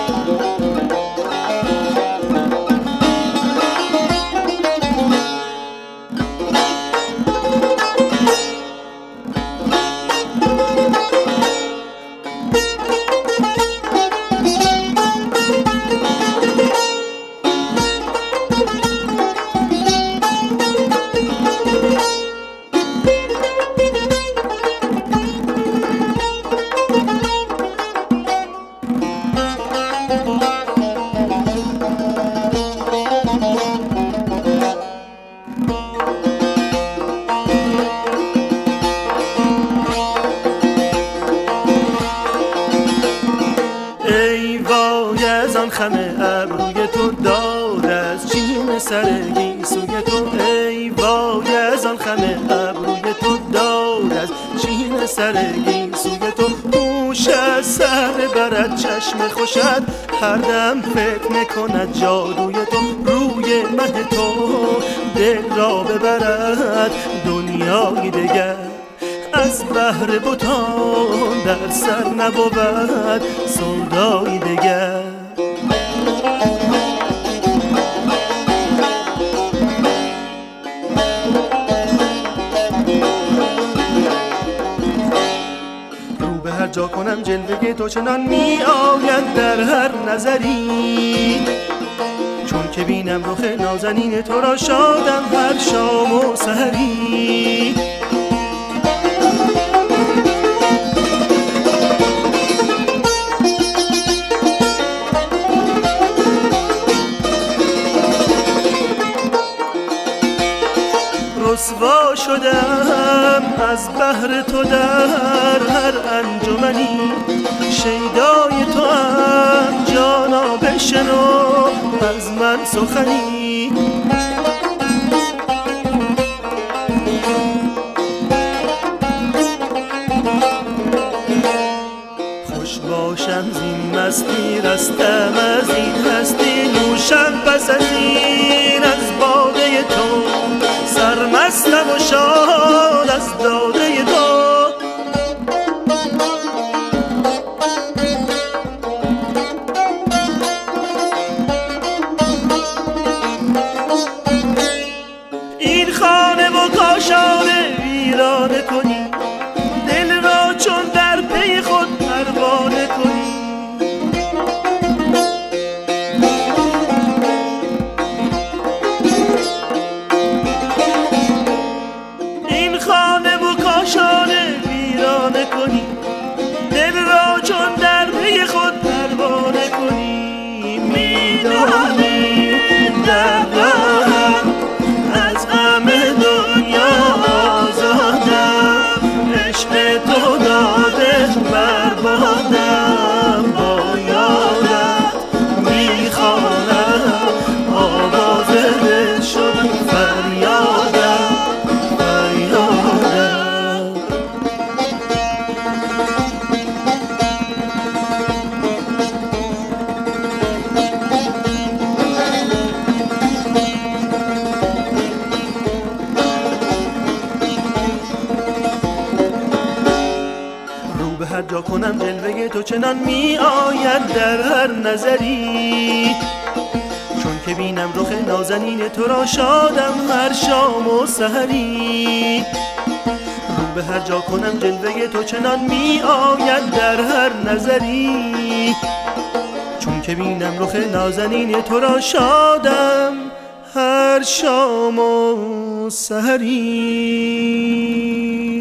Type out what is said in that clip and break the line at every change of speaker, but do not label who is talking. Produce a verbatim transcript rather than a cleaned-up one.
خم ابروی تو داد از چین سرگی سوی تو. ای وای از آن خم ابروی تو داد از چین سرگی سوی تو. هوش از سر برد چشم خوشت هر دم فکر میکند جادوی تو. روی مه تو دل را ببرد دنیای دگر از بحر بتان در سر نبود سودای دگر. رو به هر جا کنم جلوه تو چنان می آید در هر نظری، چون که بینم رخ نازنین تو را شادم هر شام و سحری. رسوا شدم از بحر تو در هر انجمنی، شیدای تو هم جانا بشنو از من سخنی. خوش باشم زین مستی رستم از این هستی، نوشم پس از این از باده تو، سرمستم و شاد از داده تو. این خانه و کاشانه ویرانه کنی، دل را چون در پی خود پروانه کنی. این خانه و کاشانه ویرانه کنی، دل را چون در پی خود پروانه کنی. میدانی در راهم از غم دنیا آزادم، عشق تو داده بربادم. با یادت میخوانم آواز دل شد فریادم فریادم. به هر جا کنم جلوه تو چنان می آید در هر نظری، چون که بینم رخ نازنین تو را شادم هر شام و سحری. رو به هر جا کنم جلوه تو چنان می آید در هر نظری، چون که بینم رخ نازنین تو را شادم هر شام و سحری.